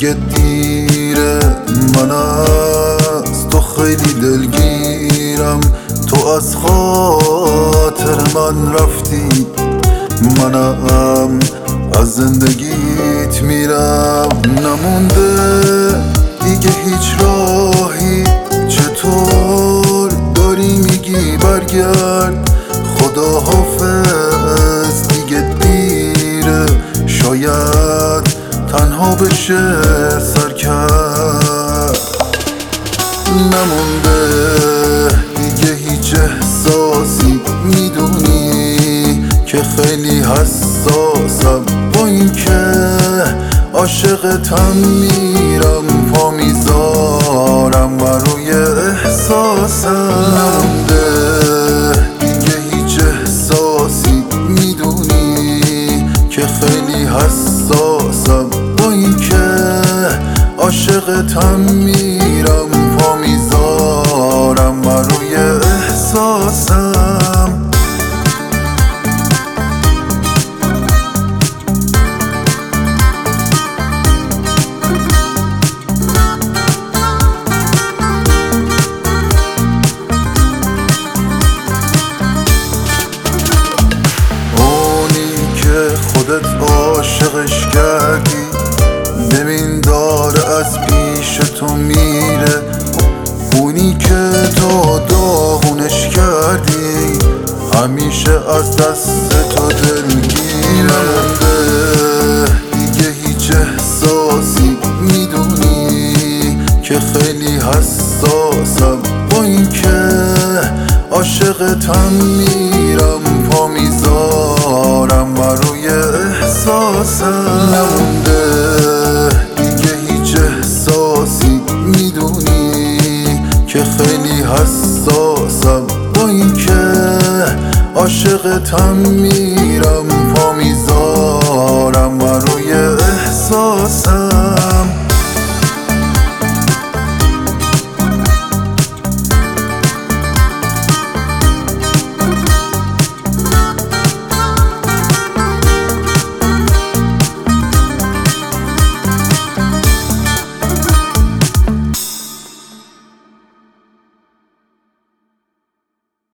دیگه دیره، من از تو خیلی دلگیرم. تو از خاطر من رفتی، منم از زندگیت میرم. نمونده دیگه هیچ راهی، چطور داری میگی برگرد؟ خدا حافظ دیگه دیره، شاید تنها بشه سر کرد. نمونده دیگه هیچ احساسی، میدونی که خیلی حساسم. با این که عاشقتم میرم، پا میذارم بر روی احساسم. نمونده دیگه هیچ احساسی، میدونی که خیلی حساسم. با این که عاشقتم میرم، پا میذارم بر روی احساسم. خودت عاشقش کردی، ببین داره از پیش تو میره. اونی که تو داغونش کردی، همیشه از دست تو دلگیره. دیگه هیچ احساسی، میدونی که خیلی حساسم. با این که عاشقتم میرم، پا میذارم بر روی احساسم. نمونده دیگه هیچ احساسی، میدونی که خیلی حساسم. با این که عاشقتم میرم، پا میذارم بر روی احساسم.